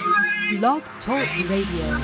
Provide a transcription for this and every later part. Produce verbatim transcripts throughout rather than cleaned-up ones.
Blog Talk Radio.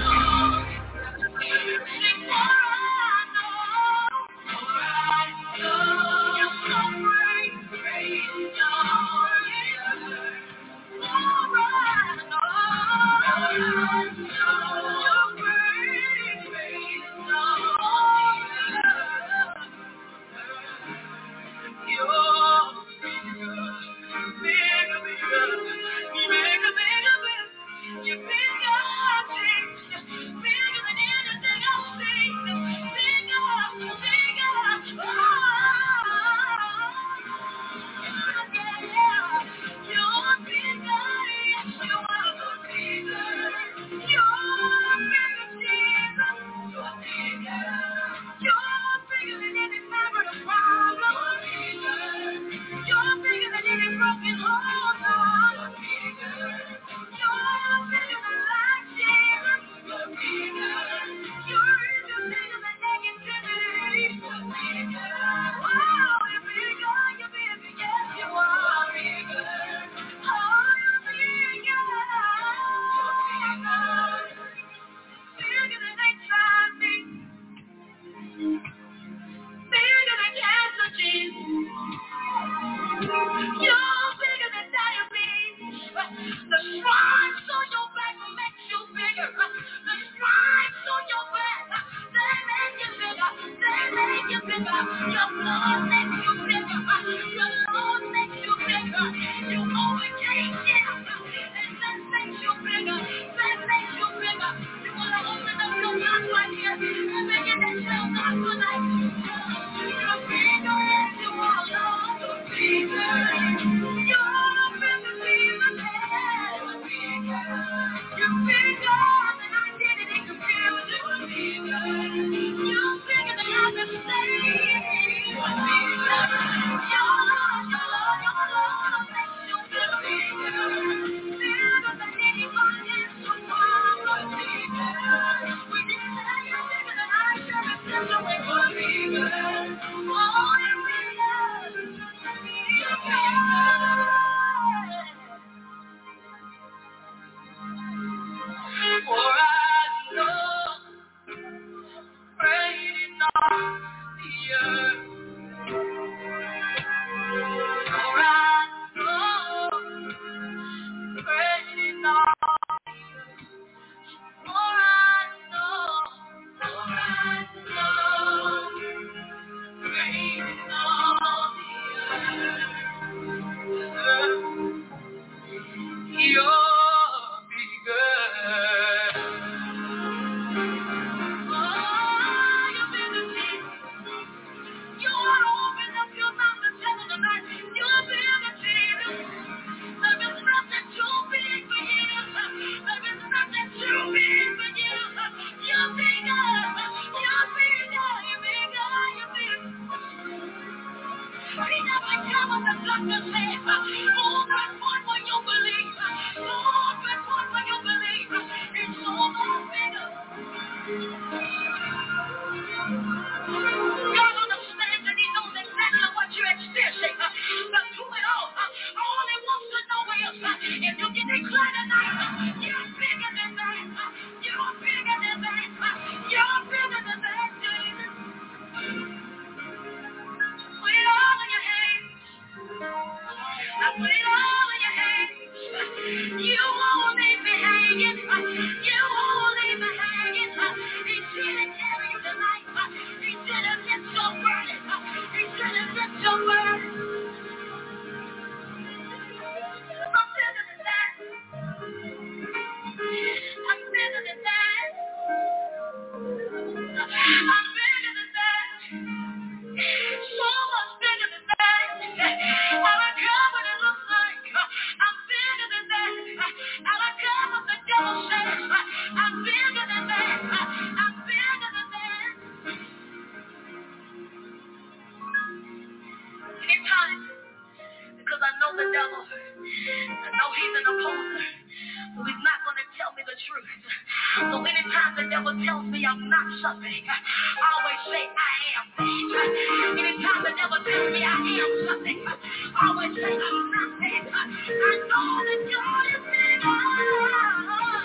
Anytime the devil tells me I am something, I always say I'm nothing. I know that God is bigger.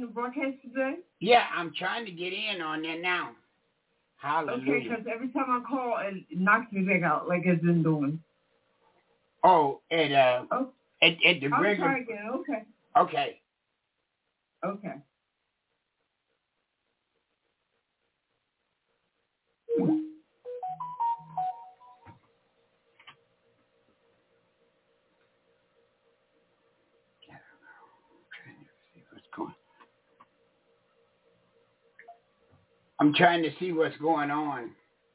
the broadcast today? Yeah, I'm trying to get in on there now. Hallelujah. Okay, because every time I call, it knocks me back out like it's been doing. Oh, at uh, oh, at, at the I'll regular. try again. Okay. Okay. Okay. I'm trying to see what's going on.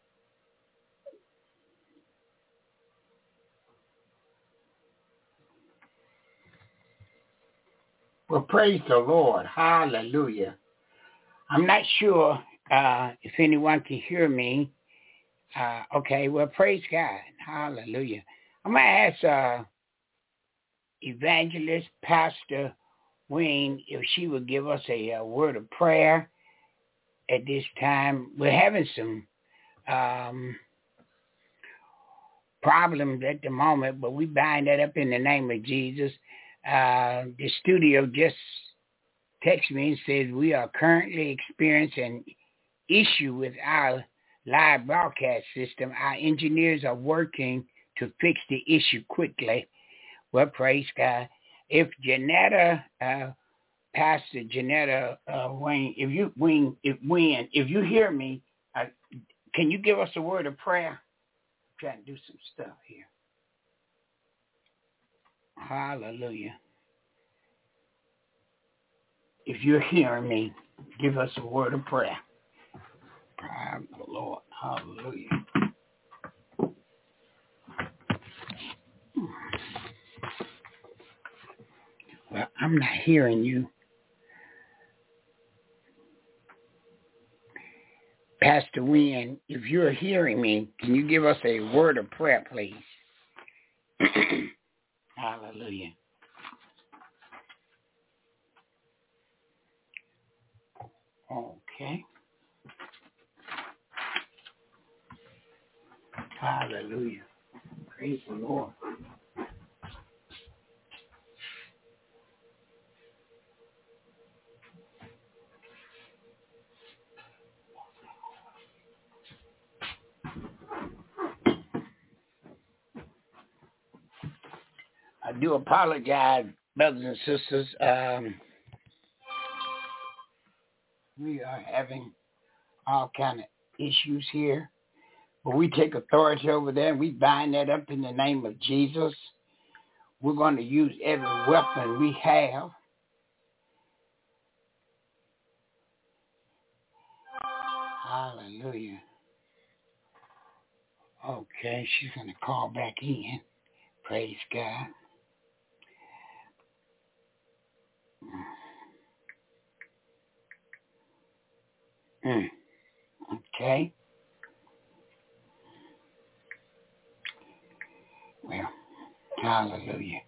Well, praise the Lord. Hallelujah. I'm not sure uh, if anyone can hear me. Uh, okay, well, praise God. Hallelujah. I'm going to ask uh, Evangelist Pastor Wayne if she would give us a, a word of prayer at this time. We're having some um, problems at the moment, but we bind that up in the name of Jesus. Uh, the studio just texted me and says we are currently experiencing issue with our live broadcast system. Our engineers are working to fix the issue quickly. Well, praise God. If Janetta, uh, Pastor Janetta uh, Wayne, if you Wayne, if Wayne, if you hear me, uh, can you give us a word of prayer? I'm trying to do some stuff here. Hallelujah. If you're hearing me, give us a word of prayer. Praise the Lord. Hallelujah. Well, I'm not hearing you. Pastor Wynn, if you're hearing me, can you give us a word of prayer, please? Hallelujah. Okay. Hallelujah. Praise the Lord. I do apologize, brothers and sisters. Um, we are having all kind of issues here. But we take authority over there and we bind that up in the name of Jesus. We're going to use every weapon we have. Hallelujah. Okay, she's going to call back in. Praise God. Mm. Okay. Well, hallelujah.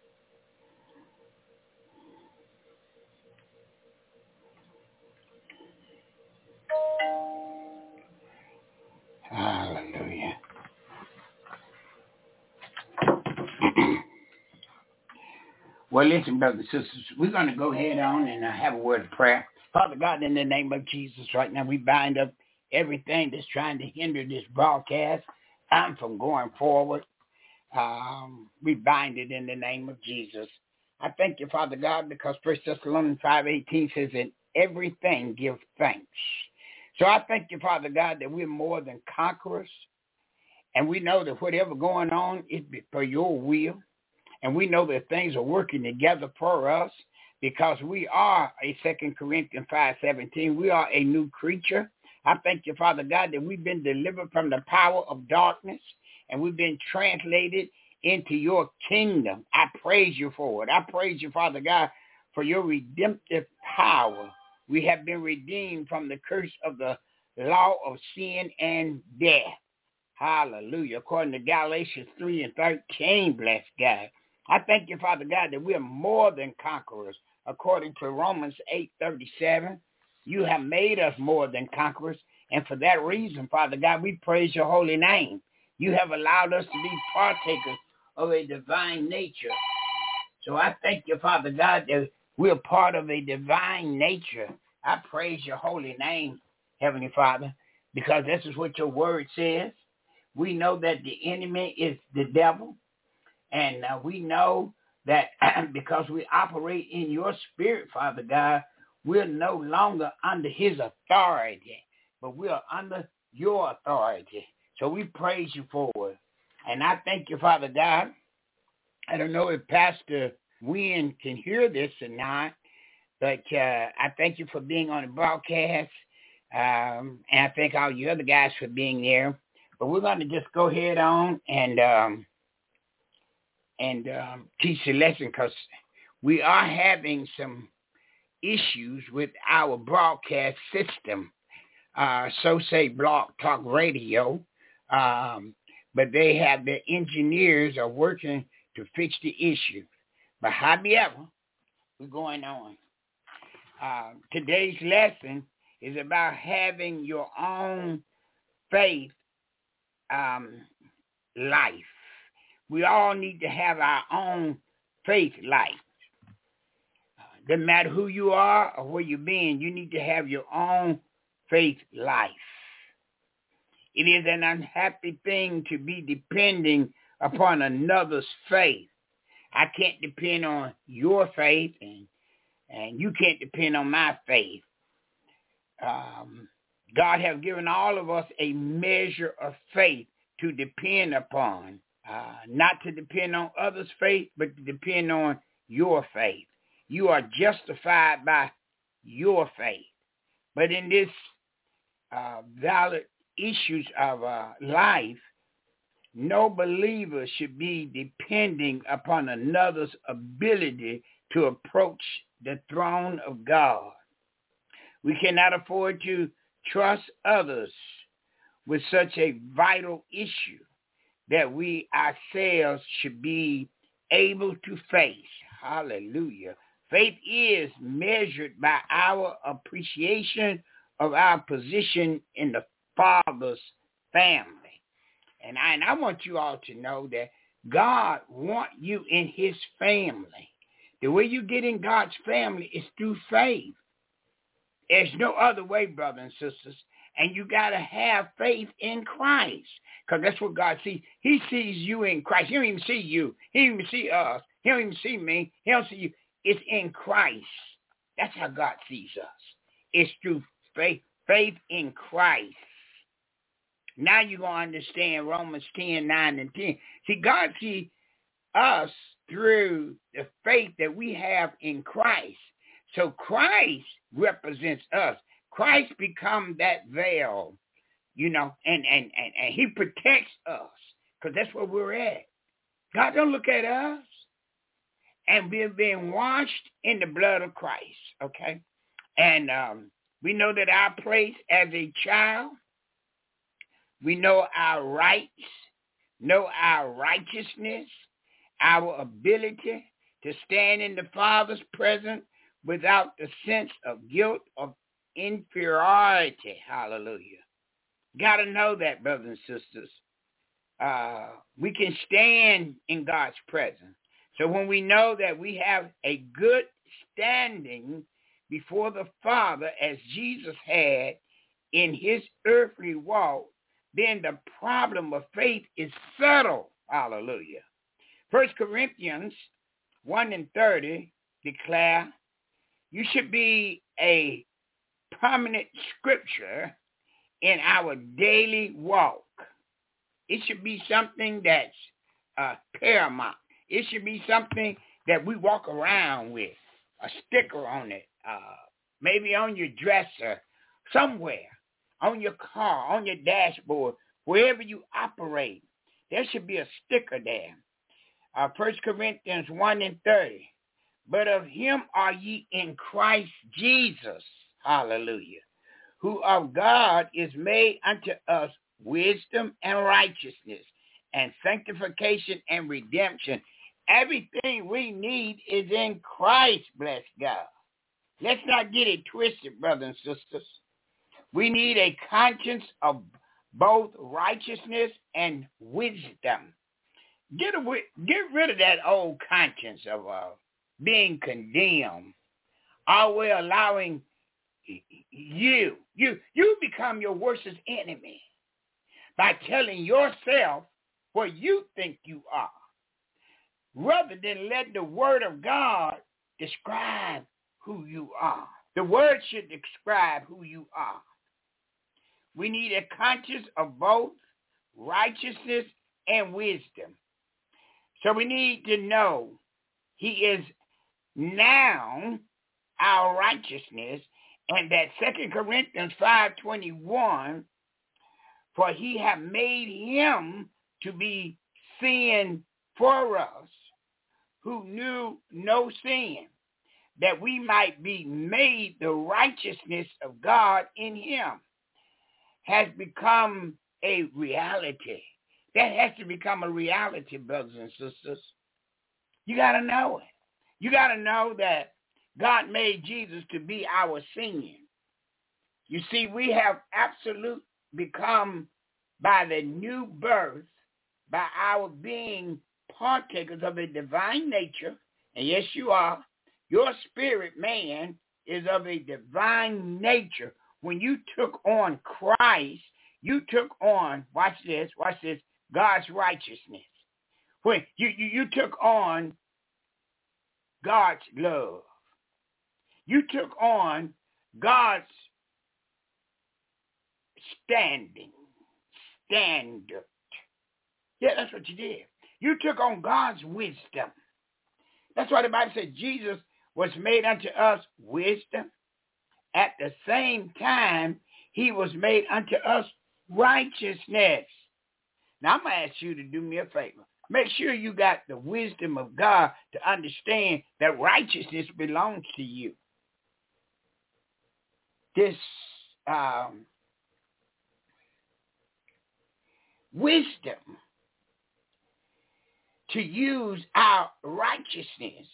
Hallelujah. Well, listen, brothers and sisters, we're going to go ahead on and uh, have a word of prayer. Father God, in the name of Jesus, right now we bind up everything that's trying to hinder this broadcast um, from going forward. Um, we bind it in the name of Jesus. I thank you, Father God, because First Thessalonians five eighteen says, in everything give thanks. So I thank you, Father God, that we're more than conquerors. And we know that whatever going on is for your will. And we know that things are working together for us because we are a Second Corinthians five seventeen. We are a new creature. I thank you, Father God, that we've been delivered from the power of darkness and we've been translated into your kingdom. I praise you for it. I praise you, Father God, for your redemptive power. We have been redeemed from the curse of the law of sin and death. Hallelujah. According to Galatians three and thirteen, bless God. I thank you, Father God, that we are more than conquerors. According to Romans eight thirty-seven, you have made us more than conquerors. And for that reason, Father God, we praise your holy name. You have allowed us to be partakers of a divine nature. So I thank you, Father God, that We're part of a divine nature. I praise your holy name, Heavenly Father, because this is what your word says. We know that the enemy is the devil, and uh, we know that because we operate in your spirit, Father God, we're no longer under his authority, but we are under your authority. So we praise you for it. And I thank you, Father God. I don't know if Pastor Wynn can hear this or not, but uh, I thank you for being on the broadcast, um, and I thank all you other guys for being there. But we're going to just go ahead on and um, and um, teach the lesson, because we are having some issues with our broadcast system. Uh, so say Blog Talk Radio, um, but they have the engineers are working to fix the issue. But however, we're going on. Uh, today's lesson is about having your own faith um, life. We all need to have our own faith life. Uh, doesn't matter who you are or where you've been, you need to have your own faith life. It is an unhappy thing to be depending upon another's faith. I can't depend on your faith, and and you can't depend on my faith. Um, God has given all of us a measure of faith to depend upon, uh, not to depend on others' faith, but to depend on your faith. You are justified by your faith. But in this uh, valid issues of uh, life, no believer should be depending upon another's ability to approach the throne of God. We cannot afford to trust others with such a vital issue that we ourselves should be able to face. Hallelujah. Faith is measured by our appreciation of our position in the Father's family. And I, and I want you all to know that God wants you in his family. The way you get in God's family is through faith. There's no other way, brothers and sisters. And you got to have faith in Christ, because that's what God sees. He sees you in Christ. He don't even see you. He don't even see us. He don't even see me. He don't see you. It's in Christ. That's how God sees us. It's through faith, faith in Christ. Now you're going to understand Romans ten, nine, and ten. See, God sees us through the faith that we have in Christ. So Christ represents us. Christ becomes that veil, you know, and, and, and, and he protects us, because that's where we're at. God don't look at us. And we've been washed in the blood of Christ, okay? And um, we know that our place as a child, we know our rights, know our righteousness, our ability to stand in the Father's presence without the sense of guilt or inferiority. Hallelujah. Got to know that, brothers and sisters. Uh, we can stand in God's presence. So when we know that we have a good standing before the Father as Jesus had in his earthly walk, then the problem of faith is settled. Hallelujah. First Corinthians one and thirty declare, you should be a prominent scripture in our daily walk. It should be something that's uh, paramount. It should be something that we walk around with, a sticker on it, uh, maybe on your dresser, somewhere, on your car, on your dashboard, wherever you operate. There should be a sticker there. Uh, First Corinthians one and thirty. But of him are ye in Christ Jesus, hallelujah, who of God is made unto us wisdom and righteousness and sanctification and redemption. Everything we need is in Christ, bless God. Let's not get it twisted, brothers and sisters. We need a conscience of both righteousness and wisdom. Get away, get rid of that old conscience of uh, being condemned. always allowing you, you, you become your worst enemy by telling yourself what you think you are, rather than let the word of God describe who you are. The word should describe who you are. We need a conscience of both righteousness and wisdom. So we need to know he is now our righteousness, and that Second Corinthians five twenty-one, for he hath made him to be sin for us, who knew no sin, that we might be made the righteousness of God in him, has become a reality. That has to become a reality, brothers and sisters. You got to know it. You got to know that God made Jesus to be our sin. You see, we have absolute become by the new birth, by our being partakers of a divine nature, and yes, you are. Your spirit man is of a divine nature. When you took on Christ, you took on, watch this, watch this, God's righteousness. When you, you, you took on God's love. You took on God's standing, standard. Yeah, that's what you did. You took on God's wisdom. That's why the Bible said Jesus was made unto us wisdom. At the same time, he was made unto us righteousness. Now, I'm going to ask you to do me a favor. Make sure you got the wisdom of God to understand that righteousness belongs to you. This um, wisdom to use our righteousness,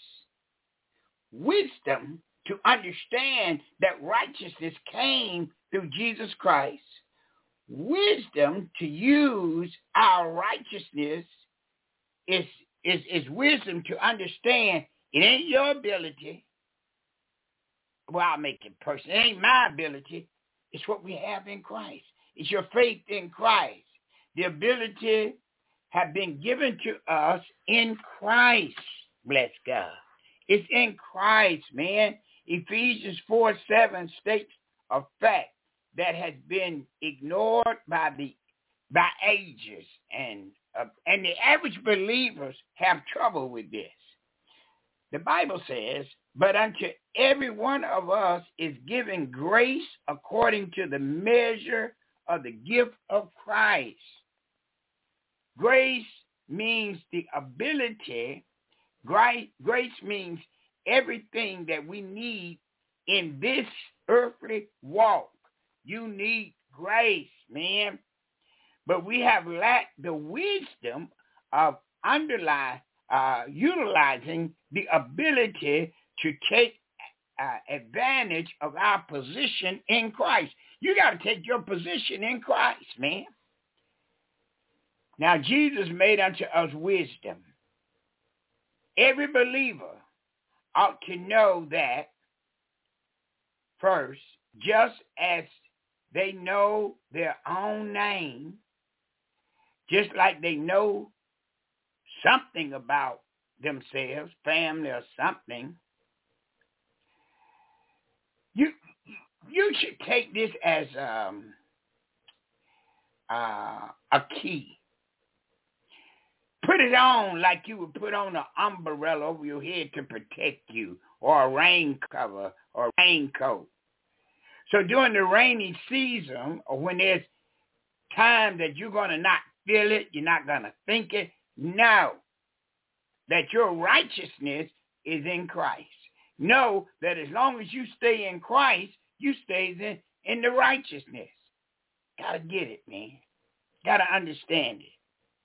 wisdom to understand that righteousness came through Jesus Christ, wisdom to use our righteousness is, is, is wisdom to understand it ain't your ability. Well, I'll make it personal. It ain't my ability. It's what we have in Christ. It's your faith in Christ. The ability have been given to us in Christ. Bless God. It's in Christ, man. Ephesians four seven states a fact that has been ignored by the by ages, and uh, and the average believers have trouble with this. The Bible says, but unto every one of us is given grace according to the measure of the gift of Christ. Grace means the ability. Grace, grace means everything that we need in this earthly walk. You need grace, man. But we have lacked the wisdom of underlying, uh, utilizing the ability to take uh, advantage of our position in Christ. You got to take your position in Christ, man. Now, Jesus made unto us wisdom. Every believer ought to know that first, just as they know their own name, just like they know something about themselves, family or something, you you should take this as um, uh, a key. Put it on like you would put on an umbrella over your head to protect you, or a rain cover, or a raincoat. So during the rainy season, or when there's time that you're going to not feel it, you're not going to think it, know that your righteousness is in Christ. Know that as long as you stay in Christ, you stay in, in the righteousness. Got to get it, man. Got to understand it.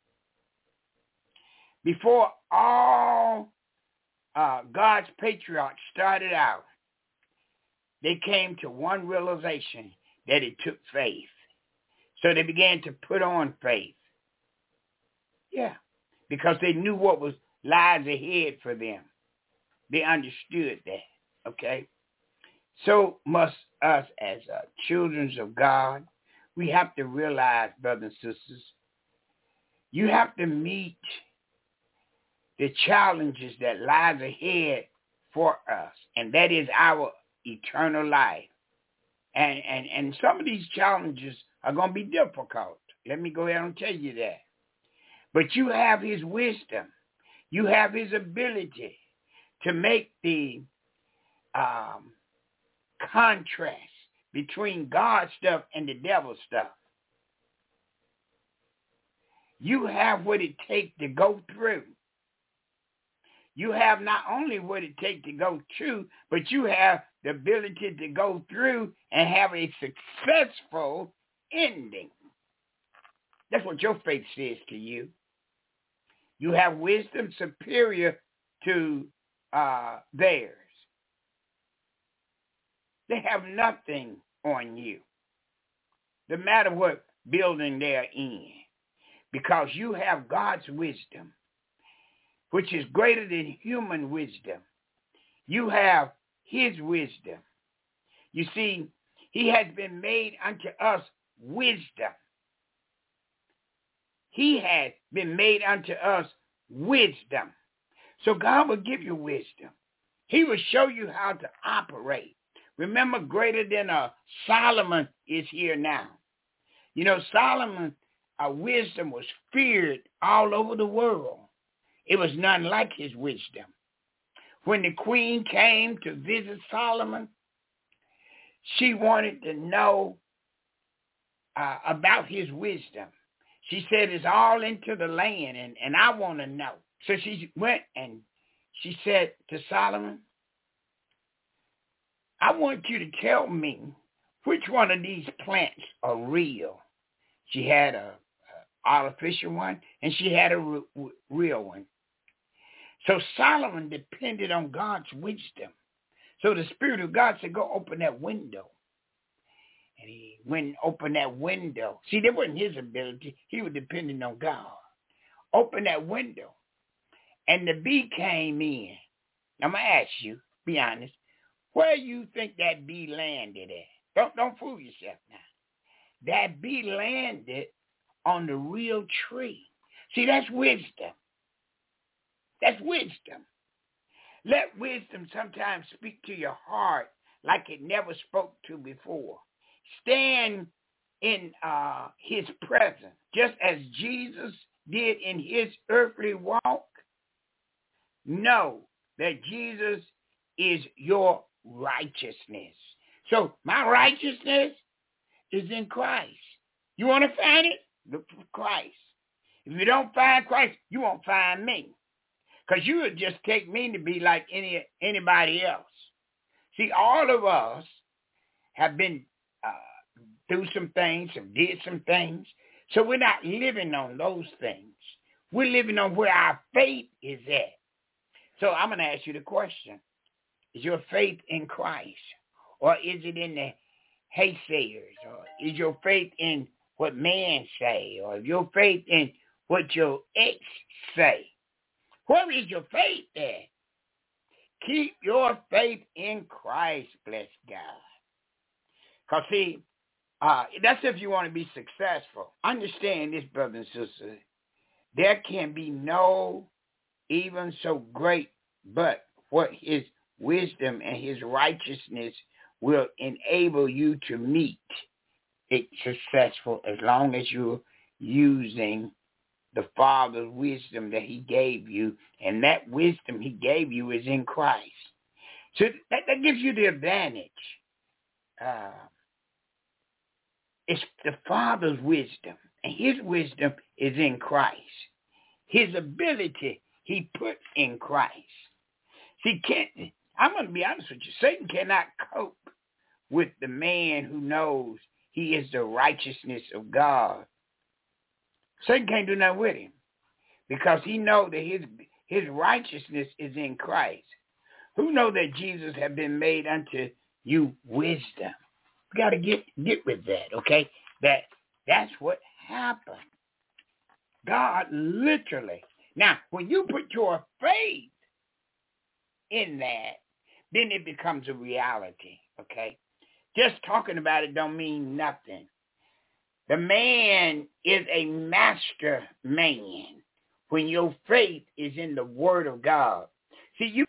Before all uh, God's patriarchs started out, they came to one realization, that it took faith. So they began to put on faith. Yeah, because they knew what was lies ahead for them. They understood that, okay? So must us as uh, children of God. We have to realize, brothers and sisters, you have to meet the challenges that lies ahead for us, and that is our eternal life. And, and, and some of these challenges are going to be difficult. Let me go ahead and tell you that. But you have his wisdom. You have his ability to make the um, contrast between God's stuff and the devil's stuff. You have what it takes to go through. You have not only what it takes to go through, but you have the ability to go through and have a successful ending. That's what your faith says to you. You have wisdom superior to uh, theirs. They have nothing on you, no matter what building they're in, because you have God's wisdom, which is greater than human wisdom. You have his wisdom. You see, he has been made unto us wisdom. He has been made unto us wisdom. So God will give you wisdom. He will show you how to operate. Remember, greater than a Solomon is here now. You know, Solomon's uh, wisdom was feared all over the world. It was none like his wisdom. When the queen came to visit Solomon, she wanted to know uh, about his wisdom. She said, it's all into the land, and, and I want to know. So she went and she said to Solomon, I want you to tell me which one of these plants are real. She had a, a artificial one, and she had a r- r- real one. So Solomon depended on God's wisdom. So the Spirit of God said, go open that window. And he went and opened that window. See, that wasn't his ability. He was depending on God. Open that window. And the bee came in. I'm going to ask you, be honest, where you think that bee landed at? Don't, don't fool yourself now. That bee landed on the real tree. See, that's wisdom. That's wisdom. Let wisdom sometimes speak to your heart like it never spoke to before. Stand in uh, his presence, just as Jesus did in his earthly walk. Know that Jesus is your righteousness. So my righteousness is in Christ. You want to find it? Look for Christ. If you don't find Christ, you won't find me. Because you would just take me to be like any anybody else. See, all of us have been uh, through some things, and did some things. So we're not living on those things. We're living on where our faith is at. So I'm going to ask you the question. Is your faith in Christ? Or is it in the haysayers? Or is your faith in what man say? Or is your faith in what your ex say? Where is your faith at? Keep your faith in Christ, bless God. Because, see, uh, that's if you want to be successful. Understand this, brothers and sisters. There can be no even so great but what his wisdom and his righteousness will enable you to meet it successful as long as you're using the Father's wisdom that he gave you, and that wisdom he gave you is in Christ. So that, that gives you the advantage. Uh, it's the Father's wisdom, and his wisdom is in Christ. His ability he put in Christ. See, can't, I'm going to be honest with you. Satan cannot cope with the man who knows he is the righteousness of God. Satan can't do nothing with him because he knows that his his righteousness is in Christ. Who know that Jesus have been made unto you wisdom? We got to get get with that, okay? That that's what happened. God literally. Now, when you put your faith in that, then it becomes a reality. Okay? Just talking about it don't mean nothing. The man is a master man when your faith is in the word of God. See, you